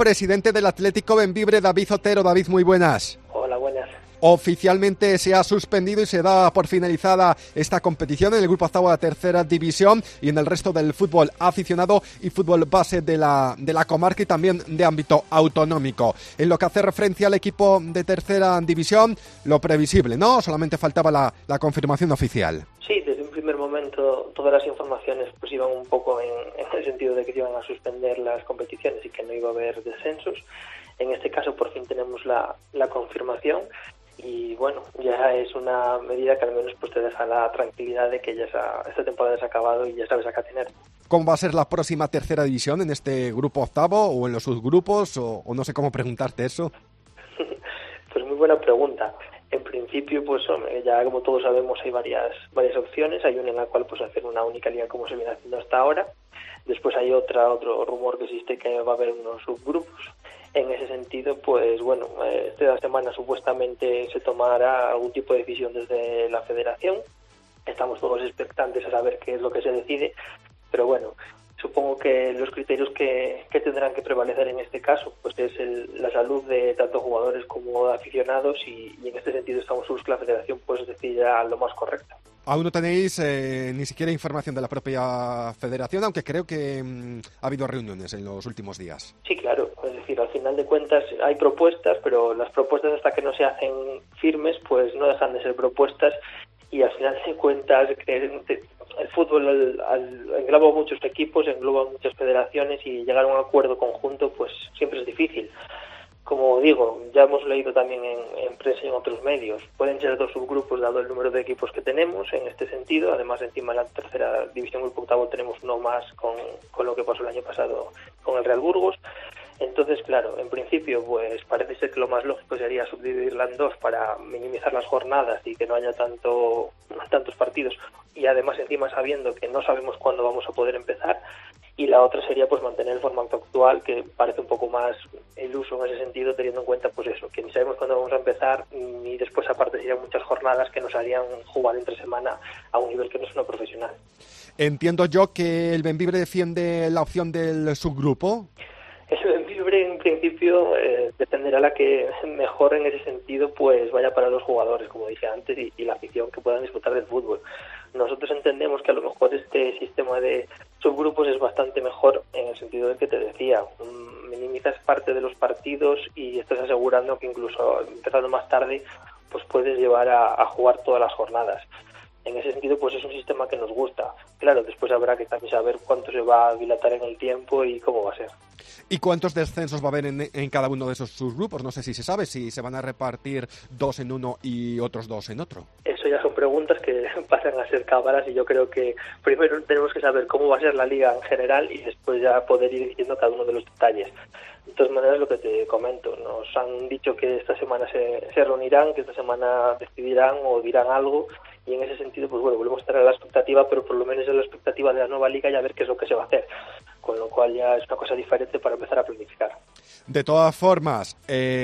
presidente del Atlético Bembibre, David Otero. David, muy buenas. Hola, buenas. Oficialmente se ha suspendido y se da por finalizada esta competición en el grupo octavo de la tercera división y en el resto del fútbol aficionado y fútbol base de la comarca y también de ámbito autonómico. En lo que hace referencia al equipo de tercera división, lo previsible, ¿no? Solamente faltaba la confirmación oficial. Sí, desde un primer momento todas las informaciones pues iban un poco en el sentido de que se iban a suspender las competiciones y que no iba a haber descensos. En este caso por fin tenemos la confirmación. Y bueno, ya es una medida que al menos pues te deja la tranquilidad de que ya esta temporada se ha acabado y ya sabes a qué tener. ¿Cómo va a ser la próxima tercera división en este grupo octavo o en los subgrupos o no sé cómo preguntarte eso? Pues muy buena pregunta. En principio, pues ya como todos sabemos hay varias opciones. Hay una en la cual pues hacer una única liga como se viene haciendo hasta ahora. Después hay otro rumor que existe que va a haber unos subgrupos. En ese sentido, pues bueno, esta semana supuestamente se tomará algún tipo de decisión desde la federación. Estamos todos expectantes a saber qué es lo que se decide, pero bueno, supongo que los criterios que tendrán que prevalecer en este caso pues es la salud de tanto jugadores como aficionados y en este sentido estamos seguros que la federación pues decidirá lo más correcto. Aún no tenéis ni siquiera información de la propia federación, aunque creo que ha habido reuniones en los últimos días. Sí, claro. Es decir, al final de cuentas hay propuestas, pero las propuestas hasta que no se hacen firmes, pues no dejan de ser propuestas y al final de cuentas el fútbol engloba muchos equipos, engloba muchas federaciones y llegar a un acuerdo conjunto pues siempre es difícil. Como digo, ya hemos leído también en prensa y en otros medios, pueden ser 2 subgrupos dado el número de equipos que tenemos en este sentido. Además, encima en la tercera división grupo octavo tenemos uno más con lo que pasó el año pasado con el Real Burgos. Entonces, claro, en principio pues parece ser que lo más lógico sería subdividirla en 2 para minimizar las jornadas y que no haya tantos partidos y además encima sabiendo que no sabemos cuándo vamos a poder empezar. Y la otra sería pues mantener el formato actual, que parece un poco más iluso en ese sentido, teniendo en cuenta pues eso, que ni sabemos cuándo vamos a empezar y después aparte serían muchas jornadas que nos harían jugar entre semana a un nivel que no es una profesional. Entiendo yo que el Bembibre defiende la opción del subgrupo. El Bembibre en principio dependerá la que mejor en ese sentido pues vaya para los jugadores, como dije antes, y la afición que puedan disfrutar del fútbol. Nosotros entendemos que a lo mejor este sistema de subgrupos es bastante mejor en el sentido de que te decía, minimizas parte de los partidos y estás asegurando que incluso empezando más tarde pues puedes llevar a jugar todas las jornadas. En ese sentido, pues es un sistema que nos gusta. Claro, después habrá que también saber cuánto se va a dilatar en el tiempo y cómo va a ser. ¿Y cuántos descensos va a haber en cada uno de esos subgrupos? No sé si se sabe, si se van a repartir 2 en uno y otros 2 en otro. Eso ya son preguntas que pasan a ser cábalas y yo creo que primero tenemos que saber cómo va a ser la liga en general y después ya poder ir diciendo cada uno de los detalles. De todas maneras, lo que te comento, nos han dicho que esta semana se reunirán, que esta semana decidirán o dirán algo y en ese sentido, pues bueno, volvemos a estar a la expectativa, pero por lo menos es la expectativa de la nueva liga y a ver qué es lo que se va a hacer, con lo cual ya es una cosa diferente para empezar a planificar. De todas formas,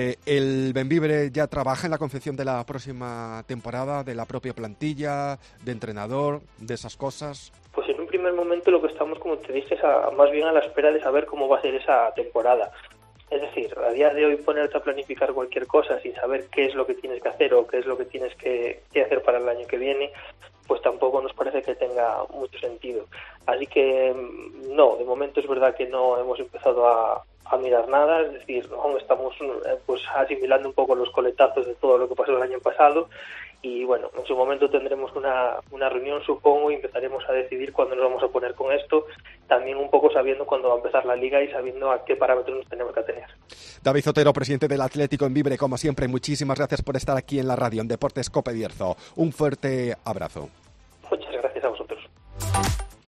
el Bembibre ya trabaja en la concepción de la próxima temporada, de la propia plantilla, de entrenador, de esas cosas. Pues en un primer momento lo que estamos, como te dije, es más bien a la espera de saber cómo va a ser esa temporada. Es decir, a día de hoy ponerte a planificar cualquier cosa sin saber qué es lo que tienes que hacer o qué es lo que tienes que hacer para el año que viene, pues tampoco nos parece que tenga mucho sentido. Así que no, de momento es verdad que no hemos empezado a mirar nada, es decir, aún estamos pues asimilando un poco los coletazos de todo lo que pasó el año pasado y bueno, en su momento tendremos una reunión, supongo, y empezaremos a decidir cuándo nos vamos a poner con esto, también un poco sabiendo cuándo va a empezar la liga y sabiendo a qué parámetros nos tenemos que atener. David Otero, presidente del Atlético Bembibre, como siempre, muchísimas gracias por estar aquí en la radio, en Deportes Cope Bierzo. Un fuerte abrazo. Muchas gracias a vosotros.